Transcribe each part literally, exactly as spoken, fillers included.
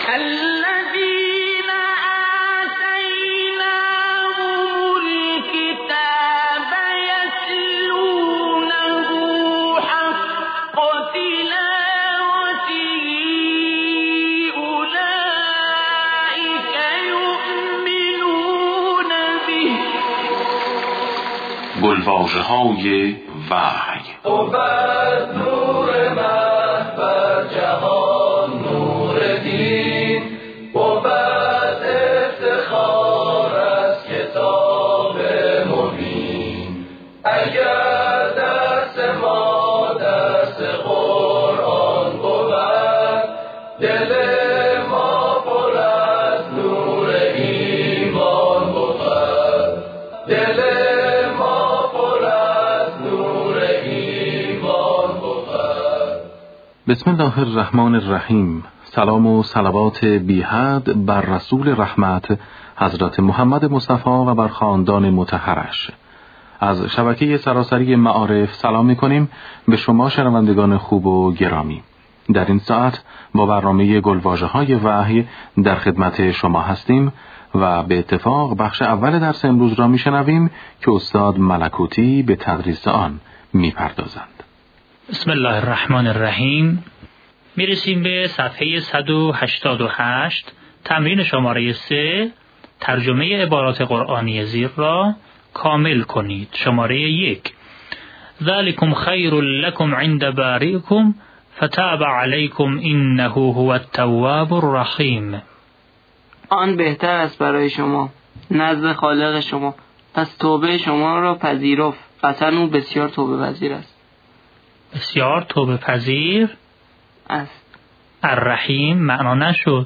الذين آتيناهم الكتاب يتلونه حق تلاوته أولئك يؤمنون به. گلواژه‌های وحی. قوت نور محبر جهان نور دین، قوت افتخار از کتاب مبین. اگر دست ما دست قرآن بود، دل ما پر از نور ایمان بود. دل بسم الله الرحمن الرحیم. سلام و صلوات بی حد بر رسول رحمت حضرت محمد مصطفی و بر خاندان مطهرش. از شبکه سراسری معارف سلام می کنیم به شما شنوندگان خوب و گرامی. در این ساعت با برنامه گلواژه‌های وحی در خدمت شما هستیم و به اتفاق بخش اول درس امروز را می شنویم که استاد ملکوتی به تدریس آن می پردازند. بسم الله الرحمن الرحیم. میرسیم به صفحه صد و هشتاد و هشت، تمرین شماره سه. ترجمه عبارات قرآنی زیر را کامل کنید. شماره یک: ذالکم خیر لکم عند بارئکم فتاب علیکم انه هو التواب الرحیم. آن بهتر است برای شما نزد خالق شما، پس توبه شما را پذیرفت، قطعاً او بسیار توبه پذیر است. بسیار توبه پذیر است. الرحیم معنا نشد.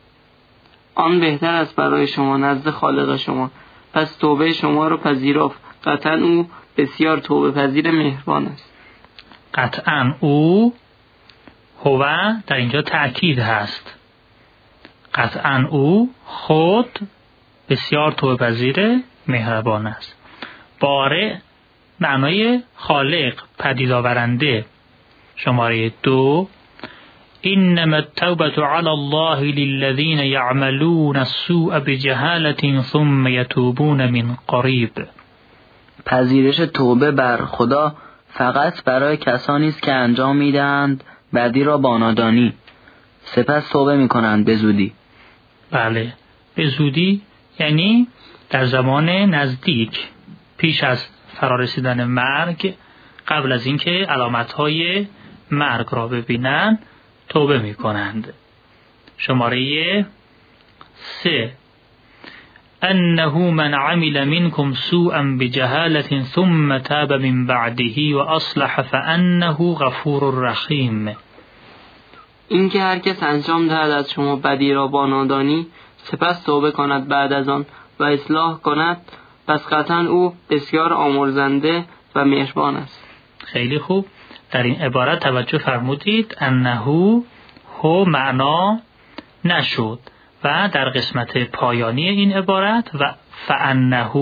آن بهتر است برای شما نزد خالق شما، پس توبه شما را پذیرفت، قطعاً او بسیار توبه پذیر مهربان است. قطعاً او هو در اینجا تأکید هست. قطعاً او خود بسیار توبه پذیر مهربان است. بارئ معنای خالق، پدید آورنده. شماره دو: انما التوبة علی الله للذین یعملون السوء بجهالة ثم یتوبون من قریب. پذیرش توبه بر خدا فقط برای کسانی است که انجام میدهند بدی را با نادانی، سپس توبه میکنند به زودی. بله، به زودی یعنی در زمان نزدیک، پیش از فرارسیدن مرگ، قبل از اینکه علامت‌های مرگ را ببینند توبه می‌کنند. شماره سه: انه من عمل منکم سوءا بجهالة ثم تاب من بعده و اصلح فانه غفور رحیم. اینکه هر کس انجام دهد از شما بدی را با نادانی، سپس توبه کند بعد از آن و اصلاح کند، پس قطعاً او بسیار آمرزنده و مهربان است. خیلی خوب. در این عبارت توجه فرمودید انه هو معنا نشد و در قسمت پایانی این عبارت و فانه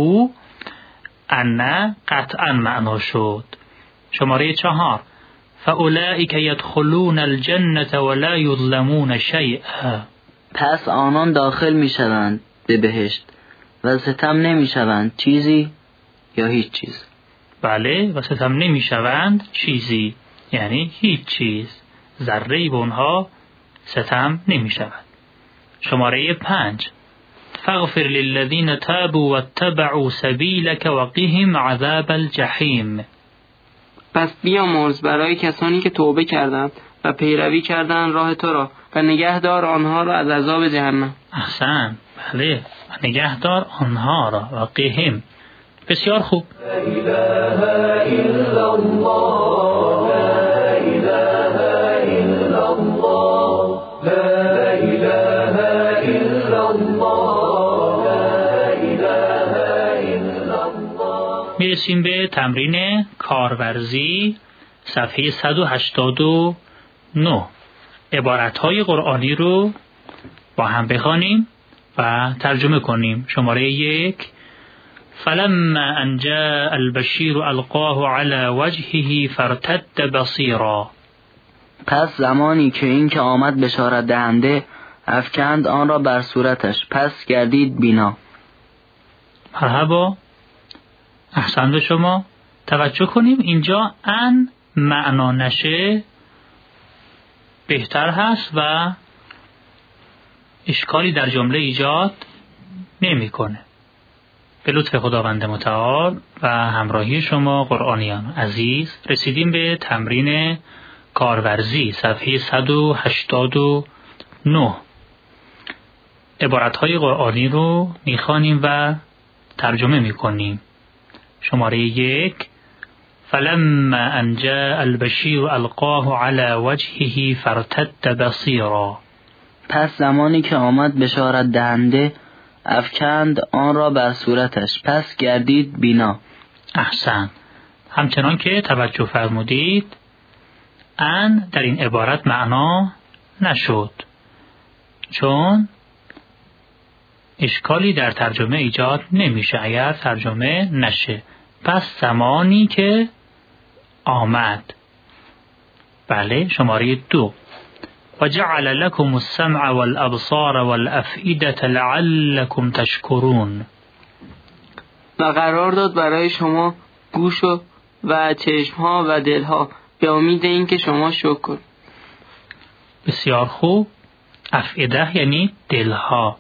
ان قطعاً معنا شد. شماره چهار: فاولئک یدخلون الجنة ولا یظلمون شیئا. پس آنان داخل می شوند به بهشت و ستم نمی شوند چیزی یا هیچ چیز. بله، و ستم نمی شوند چیزی یعنی هیچ چیز، ذره‌ای به اونها ستم نمی شود. شماره پنج: فاغفر للذین تابوا واتبعوا سبیلک وقهم عذاب الجحیم. پس بیامرز برای کسانی که توبه کردند و پیروی کردند راه تو را و نگهدار آنها را از عذاب جهنم. احسن، بله، و نگهدار آنها را و قهم. بسیار خوب. لا اله الا الله، لا اله الا الله، لا اله الا الله، لا اله الا الله. میرسیم به تمرین کارورزی، صفحه صد و هشتاد و نه. عبارتهای قرآنی رو با هم بخوانیم و ترجمه کنیم. شماره یک: فلما ان جاء البشیر القاه على وجهه فارتد بصیرا. پس زمانی که این که آمد بشارت دهنده افکند آن را بر صورتش، پس گردید بینا. مرحبا، احسن به شما. توجه کنیم اینجا ان معنا نشه بهتر هست و اشکالی در جمله ایجاد نمی‌کنه. به لطف خداوند متعال و همراهی شما قرآنیان عزیز رسیدیم به تمرین کارورزی صفحه صد و هشتاد و نه. عبارت‌های قرآنی رو می‌خوانیم و ترجمه می‌کنیم. شماره یک: فلما ان جاء البشیر القاه على وجهه فارتد بصیرا. پس زمانی که آمد بشارت دهنده افکند آن را بر صورتش، پس گردید بینا. احسن. همچنان که توجه فرمودید ان در این عبارت معنا نشد، چون اشکالی در ترجمه ایجاد نمیشه اگر ترجمه نشه. پس زمانی که آمد. بله. شماره دو: وجعل لكم السمع والابصار والافئده لعلكم تشکرون. و قرار داد برای شما گوش و, و چشمها و دلها به امید این که شما شکر. بسیار خوب. افئده یعنی دلها.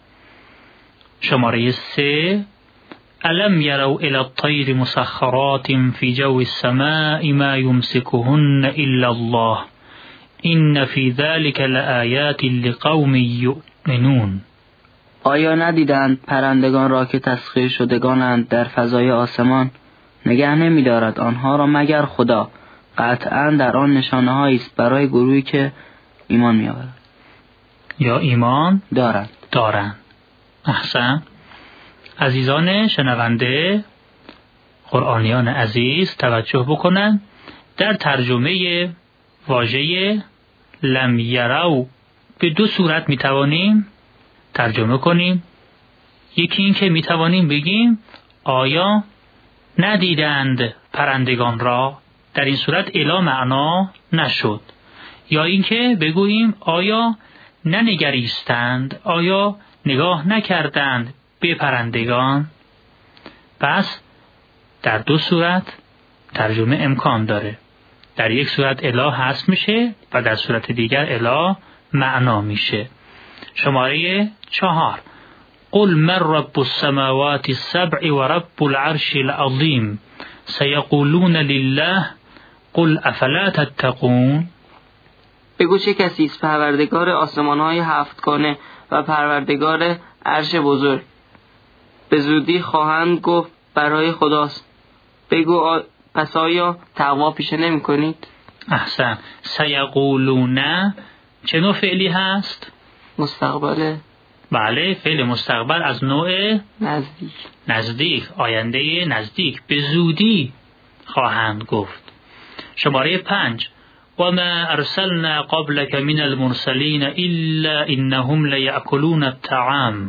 شماره سه: الم يروا الى الطير مسخرات في جو السماء ما يمسكهن الا الله این فی ذلک لآیات لقوم یؤمنون. آیا ندیدند پرندگان را که تسخیر شدگانند در فضای آسمان؟ نگه نمی دارد آنها را مگر خدا؟ قطعا در آن نشانه هایی است برای گروهی که ایمان می آورند یا ایمان دارند. دارند. احسن. عزیزان شنونده قرآنیان عزیز توجه بکنند. در ترجمه واژه لم یرو به دو صورت میتوانیم ترجمه کنیم. یکی این که میتوانیم بگیم آیا ندیدند پرندگان را، در این صورت الا معنا نشد. یا این که بگوییم آیا ننگریستند، آیا نگاه نکردند به پرندگان. پس در دو صورت ترجمه امکان داره. در یک صورت الا حذف میشه و در صورت دیگر الا معنا میشه. شماره چهار: قل من رب السماوات السبع و رب العرش العظیم سیقولون لله قل افلا تتقون. بگو چه کسی است پروردگار آسمان‌های هفتگانه و پروردگار عرش بزرگ؟ به زودی خواهند گفت برای خداست. بگو آ... پس آیا تقوا پیشه نمی کنید؟ احسن. سیقولون چه نوع فعلی هست؟ مستقبله. بله، فعل مستقبل از نوع نزدیک. نزدیک، آینده نزدیک. به زودی خواهند گفت. شماره پنج: و ما ارسلنا قبلك من المرسلین الا انهم لیأکلون الطعام.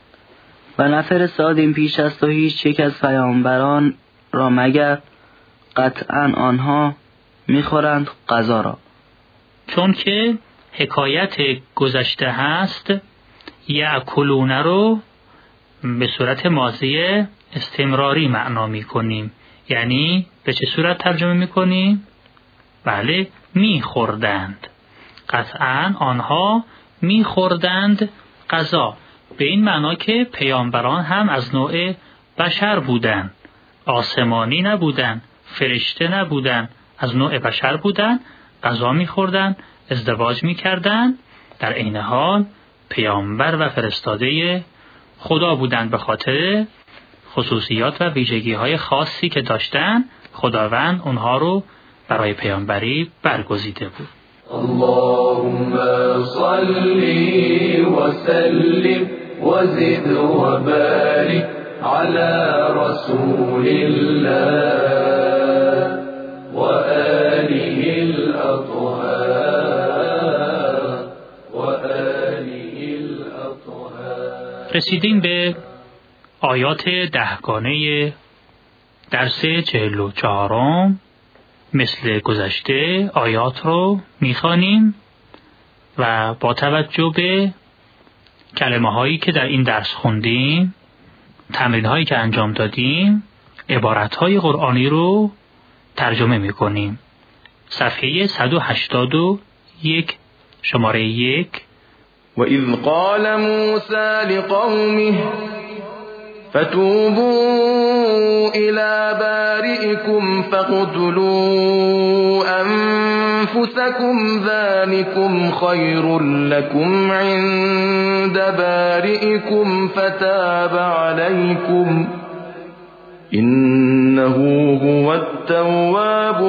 و نفرستادیم پیش از تو هیچ یک از پیامبران را مگر قطعا آنها میخورند غذا را. چون که حکایت گذشته هست، یأکلون رو به صورت ماضی استمراری معنا میکنیم. یعنی به چه صورت ترجمه میکنیم؟ بله، میخوردند. قطعا آنها میخوردند غذا، به این معنا که پیامبران هم از نوع بشر بودند، آسمانی نبودند، فرشته نبودند، از نوع بشر بودند، غذا میخوردند، ازدواج میکردند، در عین حال پیامبر و فرستاده خدا بودند. به خاطر خصوصیات و ویژگی های خاصی که داشتند خداوند اونها رو برای پیامبری برگزیده بود. اللهم صل وسلم وزد وبارك على رسول الله وآله الأطهار وآله الأطهار. رسیدیم به آیات دهگانه درس چهل و چهارم. مثل گذشته آیات رو میخوانیم و با توجه به کلمه هایی که در این درس خوندیم، تمرین هایی که انجام دادیم، عبارت های قرآنی رو ترجمه می کنیم. صفحه صد و هشتاد و یک، شماره یک. وَإِذْ قَالَ مُوسَى لِقَوْمِهِ فَتُوبُوا إِلَى بَارِئِكُمْ فَاقْتُلُوا أَنفُسَكُمْ ذَلِكُمْ خَيْرٌ لَكُمْ عِندَ بَارِئِكُمْ فَتَابَ عَلَيْكُمْ إِنَّهُ هُوَ التَّوَّابُ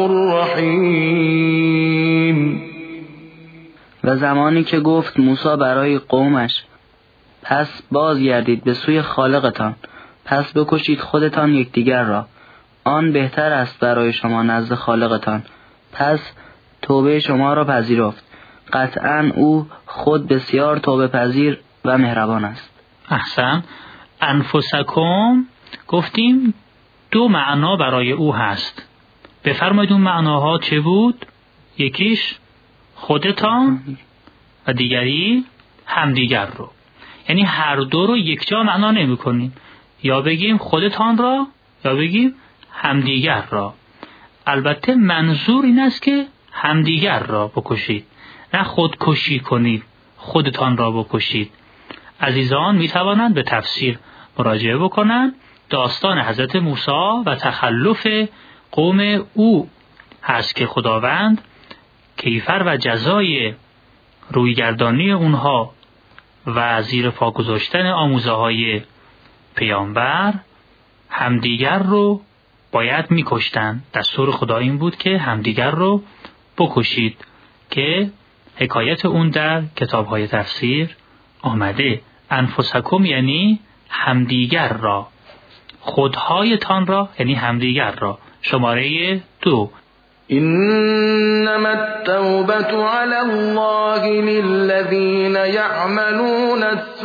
الرَّحِيمُ. و زمانی که گفت موسی برای قومش پس بازگردید به سوی خالقتان، پس بکشید خودتان یکدیگر را، آن بهتر است برای شما نزد خالقتان، پس توبه شما را پذیرفت، قطعاً او خود بسیار توبه پذیر و مهربان است. احسن. انفسکم گفتیم دو معنا برای او هست. بفرمایید اون معناها چه بود؟ یکیش خودتان و دیگری همدیگر رو. یعنی هر دو رو یکجا معنا نمی کنیم، یا بگیم خودتان را یا بگیم همدیگر را. البته منظور این است که همدیگر را بکشید، نه خودکشی کنید، خودتان را بکشید. عزیزان می توانند به تفسیر مراجعه بکنند. داستان حضرت موسی و تخلف قوم او هست که خداوند کیفر و جزای رویگردانی اونها و زیر پا گذاشتن آموزه های پیامبر همدیگر رو باید میکشتن. دستور خدا این بود که همدیگر رو بکشید که حکایت اون در کتاب های تفسیر آمده. انفسکم یعنی همدیگر را، خودهایتان را یعنی همدیگر را. شماره دو. إنما التوبة على الله للذين يعملون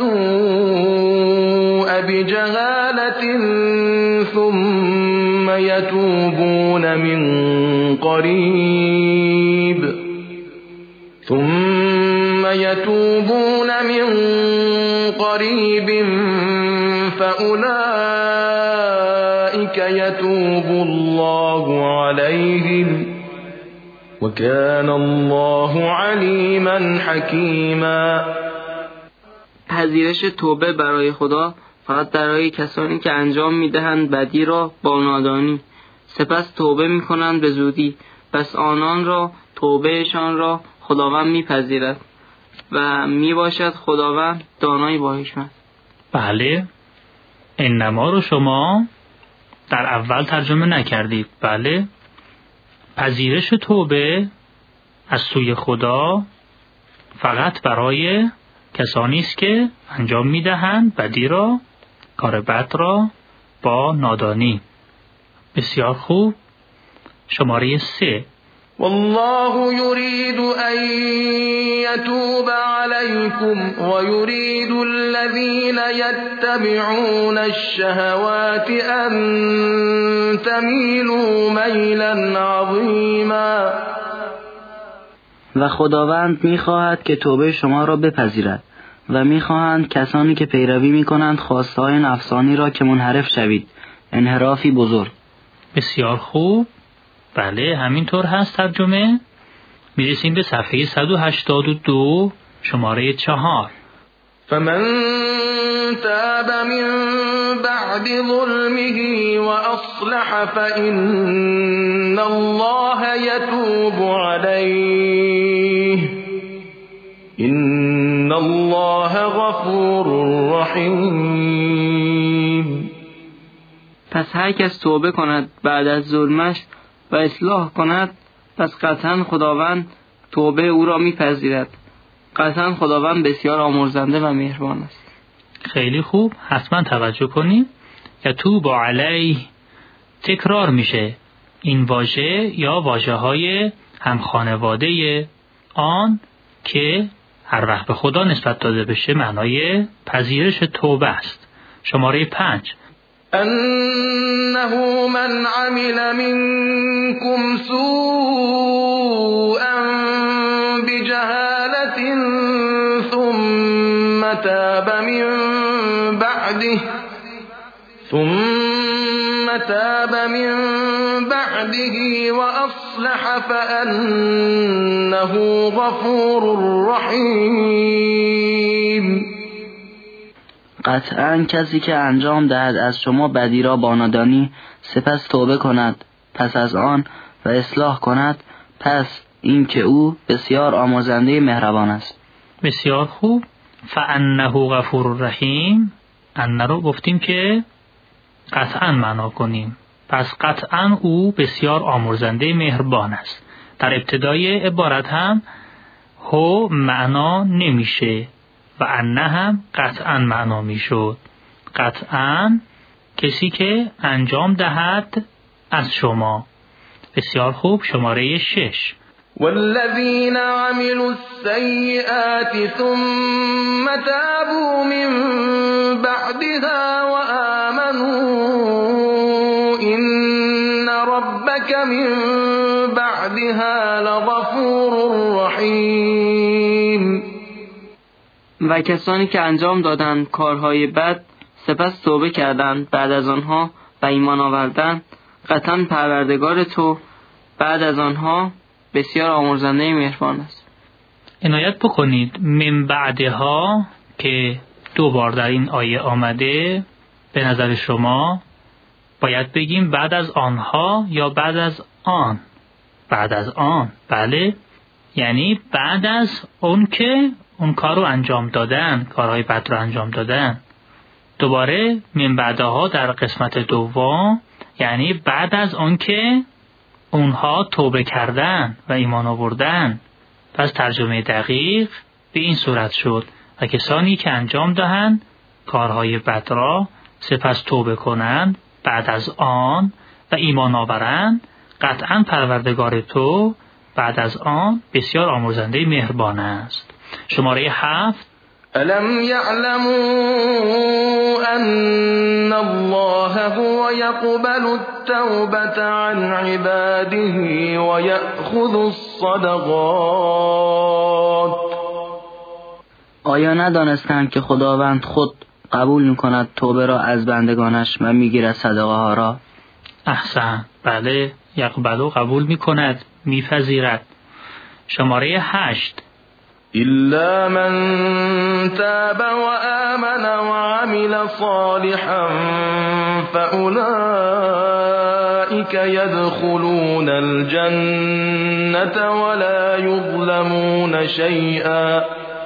السوء بجهالة ثم يتوبون من قريب ثم يتوبون من قريب فأولئك يتوب الله عليهم وَكَانَ اللَّهُ عَلِيمًا حَكِيمًا. پذیرش توبه برای خدا فقط برای کسانی که انجام میدهند بدی را با نادانی، سپس توبه میکنند به زودی، پس آنان را توبهشان را خداوند میپذیرد و میباشد خداوند دانای با حکمت. بله، انما رو شما در اول ترجمه نکردید. بله، پذیرش توبه از سوی خدا فقط برای کسانی است که انجام میدهند بدی را، کار بد را با نادانی. بسیار خوب. شماره سه. والله يريد أن يتوب عليكم ويريد الذين يتبعون الشهوات أن تميلوا ميلا عظيما. و خداوند می‌خواهد که توبه شما را بپذیرد و می‌خواهند کسانی که پیروی می‌کنند خواسته‌های نفسانی را که منحرف شوید، انحرافی بزرگ. بسیار خوب. بله، همینطور هست ترجمه. میرسیم به صفحه صد و هشتاد و دو، شماره چهار. فمن تاب من بعد ظلمه وأصلح فإن الله يتوب عليه إن الله غفور رحیم. پس هر کس توبه کند بعد از ظلمش و اصلاح کند، پس قطعا خداوند توبه او را میپذیرد. قطعا خداوند بسیار آمرزنده و مهربان است. خیلی خوب، حتما توجه کنید. یتوب علیه تکرار میشه این واژه یا واژه های هم خانواده آن که هر وقت به خدا نسبت داده بشه معنای پذیرش توبه است. شماره پنج. أنه من عمل منكم سوءا بجهالة ثم تاب من بعده ثم تاب من بعده وأصلح فأنه غفور رحیم. قطعاً کسی که انجام دهد از شما بدی را با نادانی سپس توبه کند پس از آن و اصلاح کند پس این که او بسیار آمرزنده مهربان است. بسیار خوب. فانه غفور رحیم، ان رو گفتیم که قطعاً معنا کنیم، پس قطعاً او بسیار آمرزنده مهربان است. در ابتدای عبارت هم هو معنا نمیشه و انه هم قطعاً معنا میشد. قطعاً کسی که انجام دهد از شما. بسیار خوب. شماره شش. والذین عملوا السیئات ثم تابوا من بعدها وآمنوا إن ربك من بعدها لغفور رحیم. و کسانی که انجام دادند کارهای بد سپس توبه کردند بعد از آنها و ایمان آوردند قطعاً پروردگار تو بعد از آنها بسیار آمرزنده مهربان است. عنایت بکنید من بعدها که دو بار در این آیه آمده، به نظر شما باید بگیم بعد از آنها یا بعد از آن؟ بعد از آن. بله، یعنی بعد از اون که اون کار رو انجام دادن، کارهای بد رو انجام دادن. دوباره من بعدها در قسمت دوم یعنی بعد از اون که اونها توبه کردن و ایمان آوردن. پس ترجمه دقیق به این صورت شد و کسانی که انجام دهند کارهای بد را سپس توبه کنند بعد از آن و ایمان آورند قطعاً پروردگار تو بعد از آن بسیار آمرزنده مهربان است. شماره هفت. ألم يعلموا أن الله هو يقبل التوبة عن عباده ويأخذ الصدقات. آیا ندانستند که خداوند خود قبول می‌کند توبه را از بندگانش و می‌گیرد صدقه ها را؟ احسن. بله، یقبلو قبول می‌کند، می‌پذیرد. شماره هشت. إلا من تاب وآمن وعمل صالحا فأولئك يدخلون الجنة ولا يظلمون شيئا.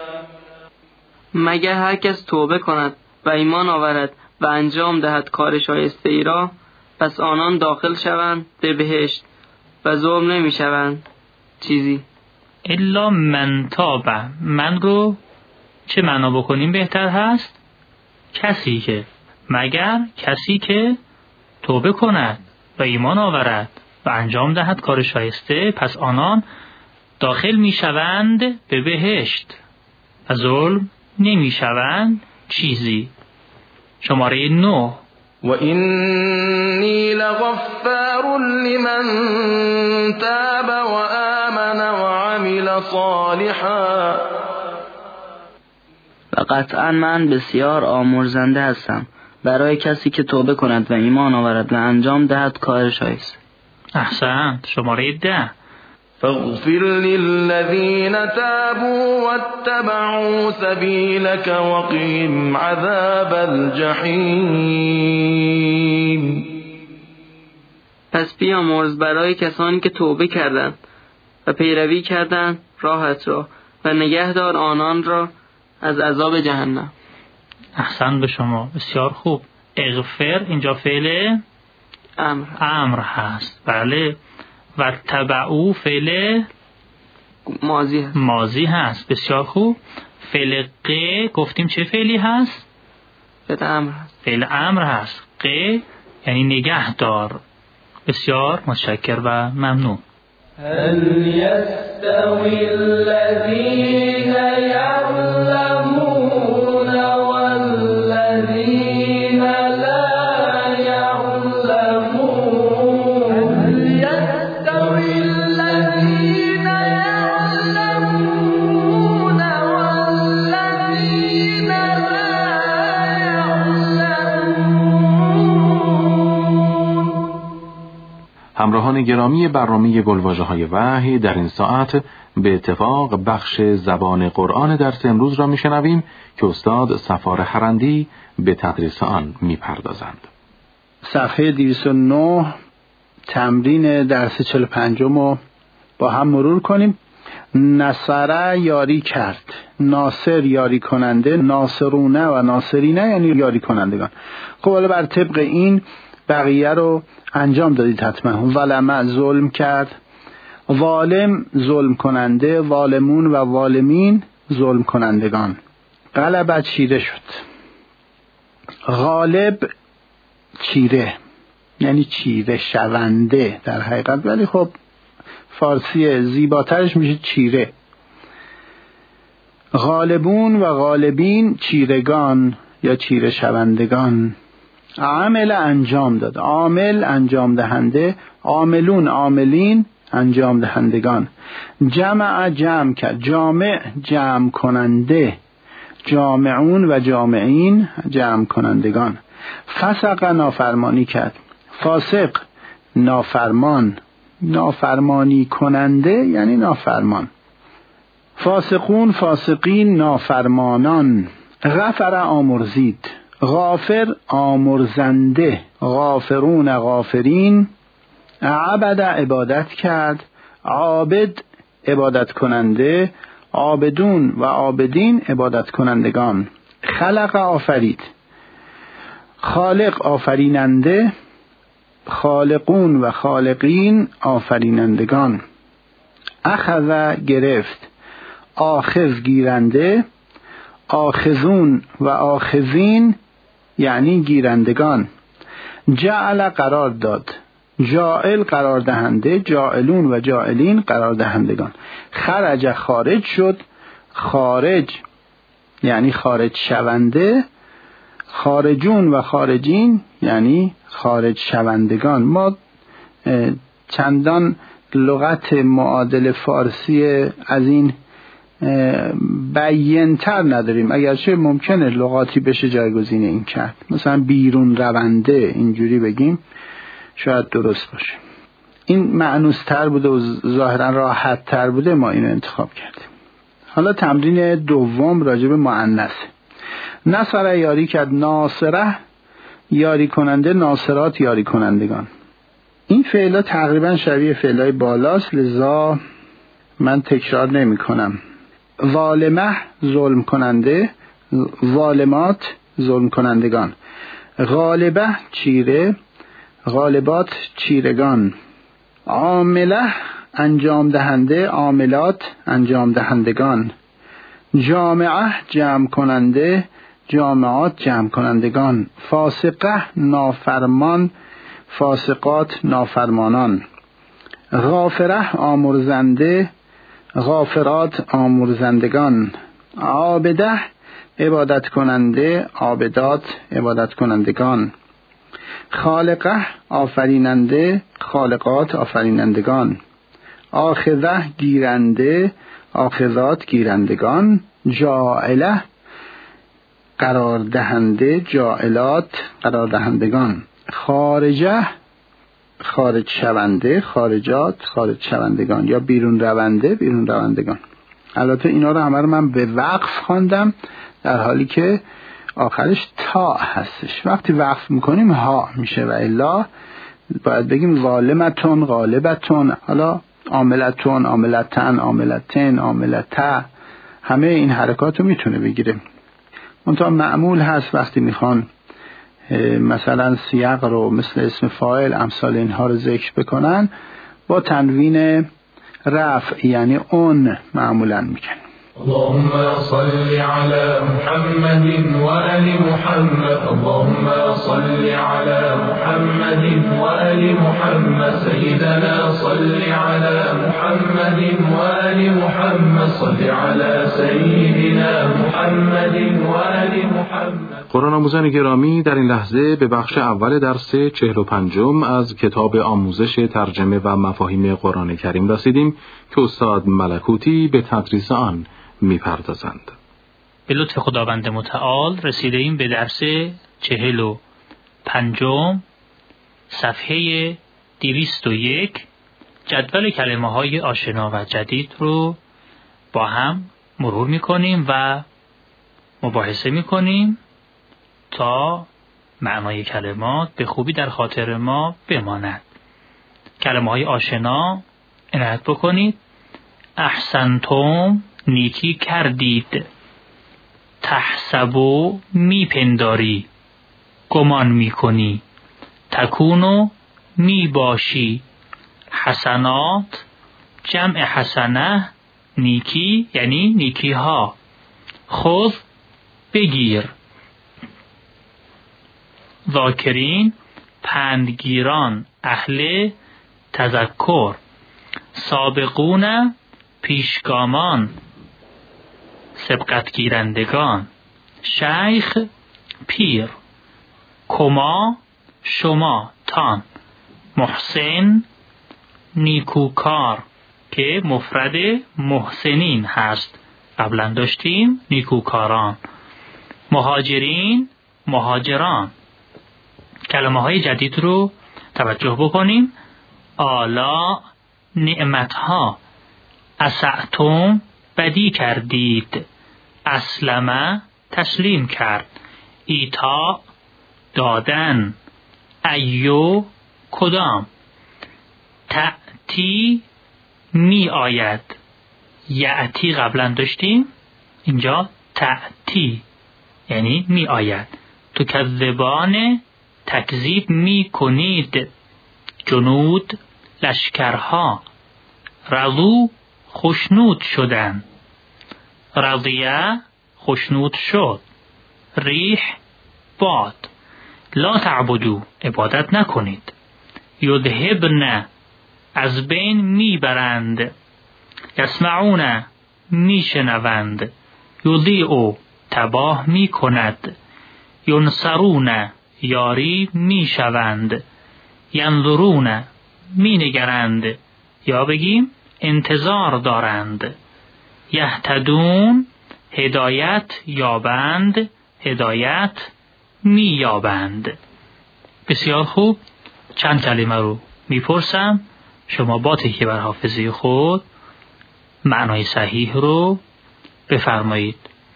مگر هر کس توبه کند و ایمان آورد و انجام دهد کار شایسته ای را پس آنان داخل شوند به بهشت و ظلم نمی شوند چیزی. الا من تاب، من رو چه معنا بکنیم بهتر هست؟ کسی که، مگر کسی که توبه کند و ایمان آورد و انجام دهد کار شایسته پس آنان داخل می شوند به بهشت و ظلم نمی شوند چیزی. شماره نه. و اینی لغفار لمن تاب و آمن و عمل صالحا. و قطعا من بسیار آمرزنده هستم برای کسی که توبه کند و ایمان آورد و انجام دهد کار شایسته. احسنت. شماره ده. فاغفر للذین تابوا واتبعوا سبیلك وقهم عذاب الجحیم. پس بیامرز برای کسانی که توبه کردند و پیروی کردند راهت را و نگهدار آنان را از عذاب جهنم. احسن به شما. بسیار خوب. اغفر اینجا فعل امر امر هست. بله. و تبعو فعل ماضی هست. ماضی هست. بسیار خوب. فعل ق گفتیم چه فعلی هست؟ فعل امر هست. فعل امر هست. ق یعنی نگهدار. بسیار متشکر و ممنون. هل يستوي الذين يعلمون والذين لا يعلمون؟ هل يستوي الذين يعلمون والذين لا همراهان گرامی برنامه گلواژه‌های وحی در این ساعت به اتفاق بخش زبان قرآن درس امروز را میشنویم که استاد صفار حرندی به تدریس آن میپردازند. صفحه دویست و نه تمرین درس چهل و پنج رو با هم مرور کنیم. نصره یاری کرد، ناصر یاری کننده، ناصرونه و ناصرینه یعنی یاری کنندگان. خب حالا بر طبق این بقیه رو انجام دادید حتما. ظلم ظلم کرد، ظالم ظلم کننده، ظالمون و ظالمین ظلم کنندگان. غلبت چیره شد، غالب چیره یعنی چیره شونده در حقیقت، ولی خب فارسی زیباترش میشه چیره. غالبون و غالبین چیرگان یا چیره شوندگان. عامل انجام داد، عامل انجام دهنده، عاملون عاملین انجام دهندگان. جمع جمع کرد، جامع جمع کننده، جامعون و جامعین جمع کنندگان. فسق نافرمانی کرد، فاسق نافرمان، نافرمانی کننده یعنی نافرمان. فاسقون فاسقین نافرمانان. غفر آمرزید، غافر آمرزنده، غافرون غافرین. عبد عبادت کرد، عابد عبادت کننده، عابدون و عابدین عبادت کنندگان. خلق آفرید، خالق آفریننده، خالقون و خالقین آفرینندگان. اخذ گرفت، آخذ گیرنده، آخذون و آخذین یعنی گیرندگان. جعل قرار داد، جاعل قرار دهنده، جاعلون و جاعلین قرار دهندگان. خرج خارج شد، خارج یعنی خارج شونده، خارجون و خارجین یعنی خارج شوندگان. ما چندان لغت معادل فارسی از این بیان‌تر نداریم، اگرچه ممکنه لغاتی بشه جایگزین این کرد. مثلا بیرون رونده اینجوری بگیم شاید درست باشه. این معنوستر بوده و ظاهرا راحت تر بوده، ما اینو انتخاب کردیم. حالا تمرین دوم راجع به مؤنث. نصره یاری کرد، ناصره یاری کننده، ناصرات یاری کنندگان. این فعلا تقریبا شبیه فعلای بالاست، لذا من تکرار نمی کنم. ظالمه ظلم کننده، ظالمات ظلم کنندگان. غالبه چیره، غالبات چیرگان. عامله انجام دهنده، عاملات انجام دهندگان. جامعه جمع کننده، جامعات جمع کنندگان. فاسقه نافرمان، فاسقات نافرمانان. غافره آمرزنده، غافرات آمرزندگان. عابده عبادت کننده، عابدات عبادت کنندگان. خالقه آفریننده، خالقات آفرینندگان. آخذه گیرنده، آخذات گیرندگان. جاعله قرار دهنده، جاعلات قرار دهندگان. خارجه خارج شونده، خارجات خارج شوندگان یا بیرون رونده، بیرون روندگان. البته اینا رو همه رو من به وقف خواندم در حالی که آخرش تا هستش. وقتی وقف میکنیم ها میشه و الا باید بگیم ظالمتون، غالبتون، حالا عاملتون، عاملتن، عاملتن، عاملته، همه این حرکات رو میتونه بگیره. منتها معمول هست وقتی میخوان مثلا سیاق رو مثل اسم فاعل امثال اینها رو ذکر بکنن با تنوین رفع یعنی اون معمولا میگن. اللهم صل على محمد وآل محمد. اللهم صل على محمد وآل محمد. سيدنا صل على محمد وآل محمد. صل على سيدنا محمد وآل محمد. قرآن آموزان گرامی، در این لحظه به بخش اول درس چهل و پنجم از کتاب آموزش ترجمه و مفاهیم قرآن کریم رسیدیم که استاد ملکوتی به تدریس آن میپردازند. به لطف خداوند متعال رسیده ایم به درس چهل و پنجم، صفحه دویست و یک جدول کلمه های آشنا و جدید رو با هم مرور میکنیم و مباحثه میکنیم تا معنای کلمات به خوبی در خاطر ما بماند. کلمه های آشنا عنایت بکنید. احسنتم، نیکی کردید. تحسبو، میپنداری، گمان میکنی. تکونو، میباشی. حسنات، جمع حسنه، نیکی یعنی نیکی ها. خذ، بگیر. ذاکرین، پندگیران، اهل تذکر. سابقون، پیشگامان، سبقت گیرندگان. شیخ، پیر. کما، شما، تان. محسن، نیکوکار که مفرد محسنین هست، قبلا داشتیم نیکوکاران. مهاجرین، مهاجران. کلمه های جدید رو توجه بکنیم. آلا، نعمتها. اسعتم، بدی کردید. اسلمه، تسلیم کرد. ایتا، دادن. ایو، کدام. تأتی، می آید. یأتی قبلا داشتیم، اینجا تأتی یعنی می آید. تو کذبان، تکذیب می کنید. جنود، لشکرها. رضو، خشنود شدن. رضیه، خشنود شد. ریح، باد. لا تعبدو، عبادت نکنید. یذهبن، از بین میبرند. یسمعون، میشنوند. یضیعو، تباه میکند. ینصرون، یاری میشوند. ینظرون، مینگرند یا بگیم انتظار دارند. یهتدون، هدایت یابند، هدایت مییابند. بسیار خوب، چند کلمه رو میپرسم، شما با تکیه بر حافظه خود معنای صحیح رو بفرمایید.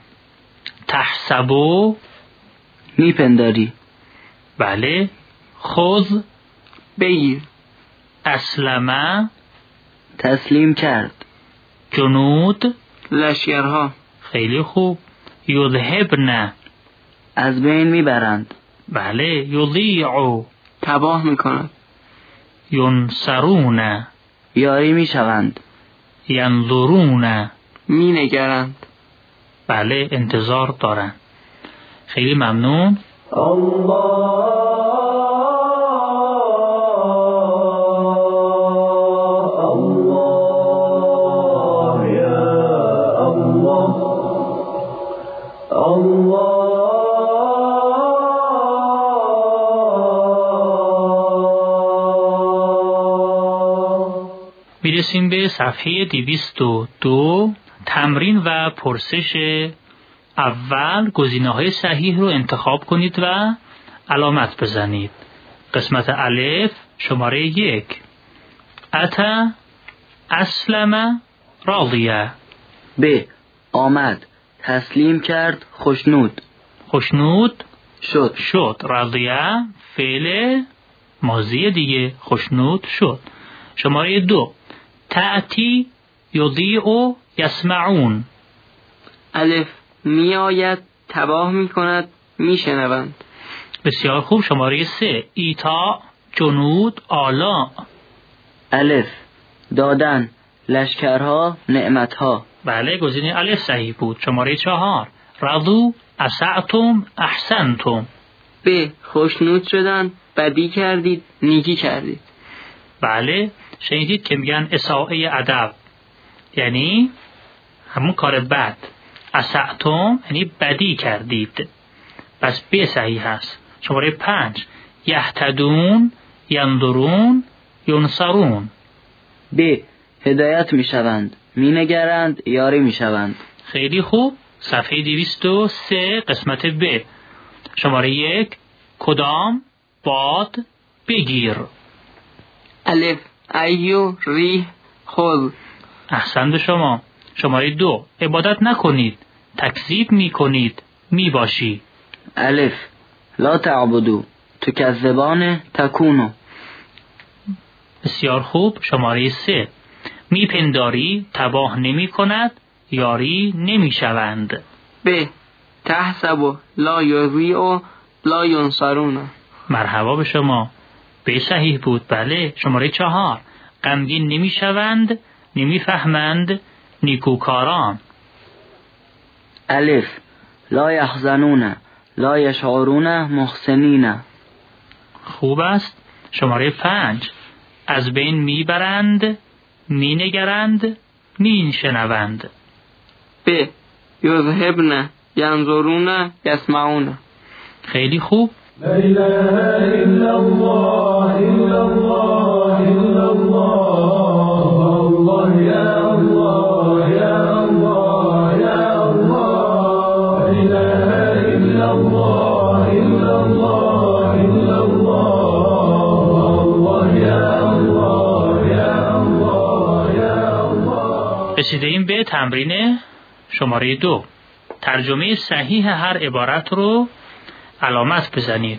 تحسبو، میپنداری. بله. خذ، بگیر. اسلمه، تسلیم کرد. جنود، لشکرها. خیلی خوب. یذهبن، از بین میبرند. بله. یضیعو، تباه میکنند. ینصرون، یاری میشوند. ینظرون، مینگرند. بله، انتظار دارند. خیلی ممنون. الله میرسیم به صفحه دویست و دو. تمرین و پرسش اول، گزینه‌های صحیح رو انتخاب کنید و علامت بزنید. قسمت الف، شماره یک. اتا، اسلم، راضیه. ب، آمد، تسلیم کرد، خشنود. خشنود شد. شد. راضیه، فعل ماضی دیگه، خشنود شد. شماره دو. تأتی، یضیع، یسمعون. الف، می آید، تباه می کند، می شنوند. بسیار خوب. شماره سه. ایتا، جنود، آلا. الف، دادن، لشکرها، نعمتها. بله، گزینه الف صحیح بود. شماره چهار. رضو، اسعتم، احسنتم. ب، خوشنود شدن، بدی کردید، نیکی کردید. بله، شنیدید که میگن اساءه ادب یعنی همون کار بد. اسعتم یعنی بدی کردید، پس ب صحیح هست. شماره پنج. یهتدون، ینظرون، ینصرون. ب، هدایت میشوند، مینگرند، یاری میشوند. خیلی خوب. صفحه دویست و سه، قسمت ب. شماره یک. کدام، باد، بگیر. الف ایو ریح خذ. احسن به شما. شماره دو، عبادت نکنید، تکذیب می کنید، می باشی. الف لا تعبدو تکذبان تکونو. بسیار خوب. شماره سه، می پنداری تباه نمی کند، یاری نمی شوند. ب تحسب لا یضیع لا ینصرون. مرحبا به شما. به صحیح بود. بله. شماره چهار، غمگین نمی شوند، نمی فهمند نیکوکاران. الف لا یحزنون لا یشعرون محسنین. خوب است. شماره پنج، از بین می برند، می نگرند، می شنوند. ب یذهبن ینظرون یسمعون. خیلی خوب. لا إله إلا الله إلا الله إلا الله الله يا الله يا الله يا الله لا إله إلا الله إلا الله إلا الله الله يا الله يا الله يا الله. رسیدیم به تمرین شماره دو. ترجمه صحیح هر عبارت رو علامت بزنید.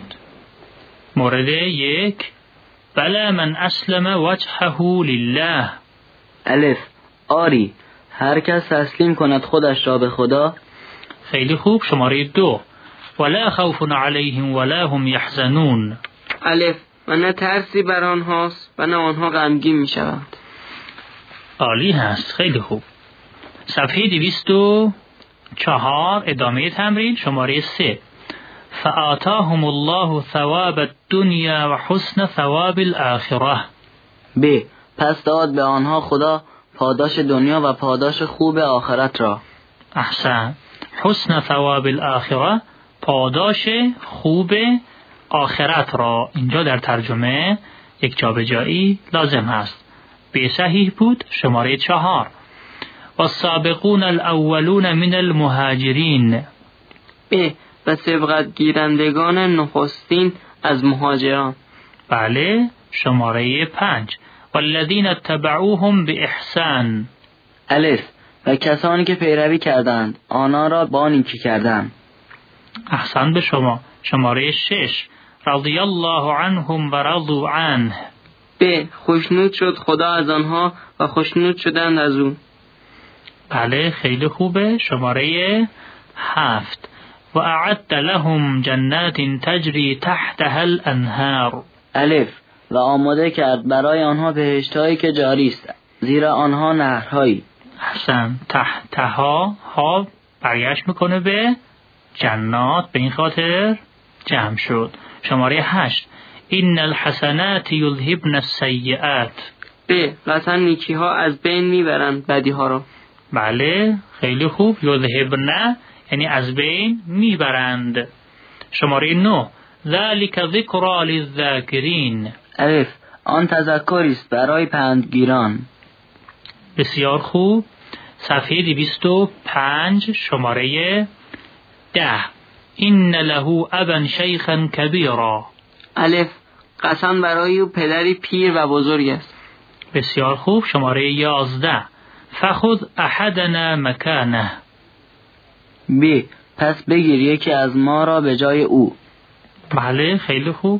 مورد یک، بلا من اسلم وجهه لله. الف آری هر کس تسلیم کند خودش را به خدا. خیلی خوب. شماره دو، ولا خوف علیهم ولا هم یحزنون. الف و نه ترسی بر آنهاست و نه آنها غمگین می شوند. عالی هست. خیلی خوب. صفحه دویست و چهار، ادامه تمرین. شماره سه، فآتاهم الله ثواب الدنیا و حسن ثواب الاخره. ب پس داد به آنها خدا پاداش دنیا و پاداش خوب آخرت را. احسن. حسن ثواب الاخره، پاداش خوب آخرت را. اینجا در ترجمه یک جابجایی لازم هست. به صحیح بود. شماره چهار، والسابقون الاولون من المهاجرین. ب و سبقت گیرندگان نخستین از مهاجران. بله. شماره پنج، والذین اتبعوهم باحسان. الف و کسانی که پیروی کردند آنها را با نیکی کردند. احسن به شما. شماره شش، رضی الله عنهم و رضوا عنه. ب خوشنود شد خدا از آنها و خوشنود شدند از او. بله. خیلی خوبه. شماره هفت، و اعد لهم جنات تجری تحتها الانهار. الف و آماده کرد برای آنها بهشت‌هایی که جاری است زیرا آنها نهرهایی. احسن. تحتها ها برگشت میکنه به جنات، به این خاطر جمع شد. شماره هشت، این الحسنات یذهبن السیئات. ب قطعا نیکی ها از بین میبرند بدی ها را. بله. خیلی خوب. یذهبن یعنی از بین میبرند. شماره نه، ذلک ذکری للذاکرین. الف آن تذکری است برای پندگیران. بسیار خوب. صفحه دویست و پنج، شماره ده، این له ابا شیخا کبیرا. الف قسم برای او پدری پیر و بزرگ است. بسیار خوب. شماره یازده، فخذ احدنا مکانه. ب پس بگیر یکی از ما را به جای او. بله. خیلی خوب.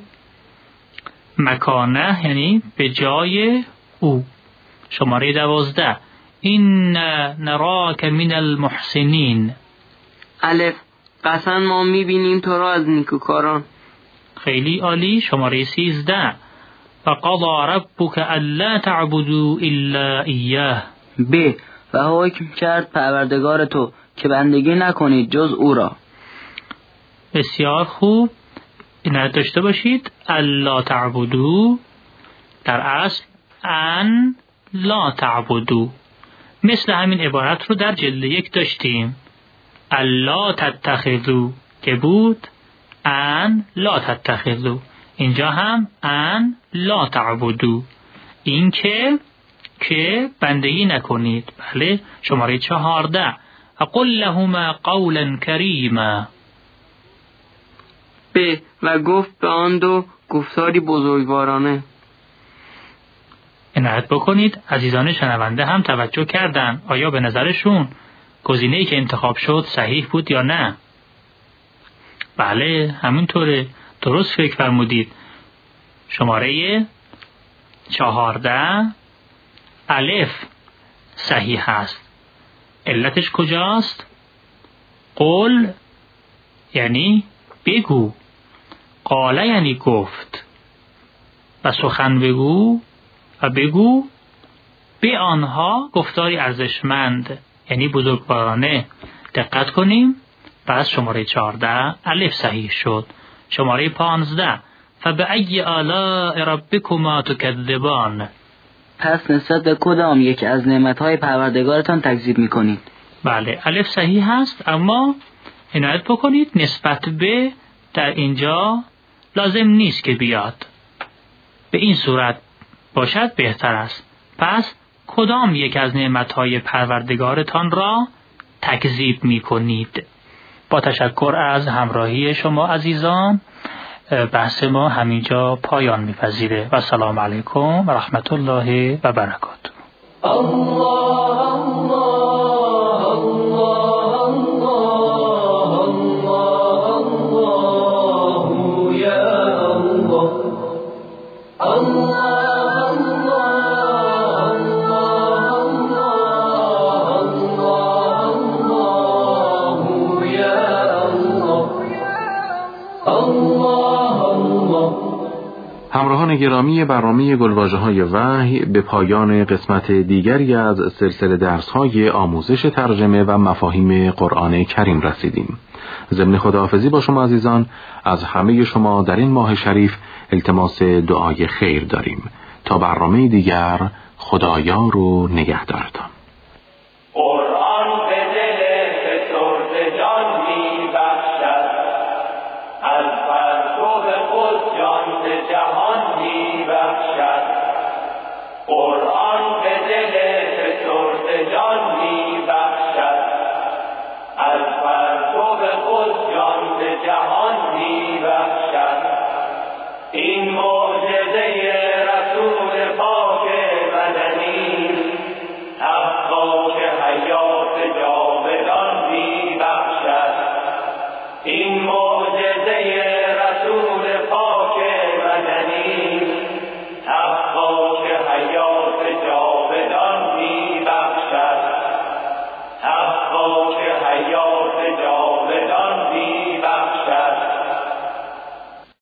مکانه یعنی به جای او. شماره دوازده، این نراک من المحسنین. الف قسم ما میبینیم تو را از نیکوکاران. خیلی عالی. شماره سیزده، فقضى ربك الا تعبدوا الا ایاه. ب و حکم کرد پروردگار تو که بندگی نکنید جز او را. بسیار خوب. این داشته باشید، الا تعبدو در اصل ان لا تعبدو. مثل همین عبارت رو در جلد یک داشتیم، الا تتخذو که بود ان لا تتخذو. اینجا هم ان لا تعبدو، این که که بندگی نکنید. بله. شماره چهارده، اقل لهما قولا کریما. ب و گفت به آن دو گفتاری بزرگوارانه. عنایت بکنید عزیزان شنونده هم توجه کردن آیا به نظرشون گزینه‌ای که انتخاب شد صحیح بود یا نه؟ بله همینطوره، درست فکر فرمودید. شماره چهارده الف صحیح است. علتش کجاست؟ قول یعنی بگو، قاله یعنی گفت و سخن بگو و بگو به آنها گفتاری ارزشمند یعنی بزرگوارانه. دقت کنیم. پس شماره چهارده الف صحیح شد. شماره پانزده فبأی آلاء ربکما تکذبان. پس نسبت به کدام یک از نعمتهای پروردگارتان تکذیب میکنید؟ بله الف صحیح هست، اما عنایت بکنید نسبت به در اینجا لازم نیست که بیاد، به این صورت باشد بهتر است. پس کدام یک از نعمتهای پروردگارتان را تکذیب میکنید؟ با تشکر از همراهی شما عزیزان، بحث ما همینجا پایان میپذیره و سلام علیکم و رحمت الله و برکاته. الله همراهان گرامی برنامه گلواژه‌های وحی به پایان قسمت دیگری از سلسله درس‌های آموزش ترجمه و مفاهیم قرآن کریم رسیدیم. ضمن خداحافظی با شما عزیزان از همه شما در این ماه شریف التماس دعای خیر داریم. تا برنامه دیگر خدایار و نگهدارتان. قرآن به دل فسرده جان می بخشد، از پرتو خود جان به جهان می بخشد. قرآن به دل فسرده جان می بخشد، از پرتو خود جان به جهان می بخشد.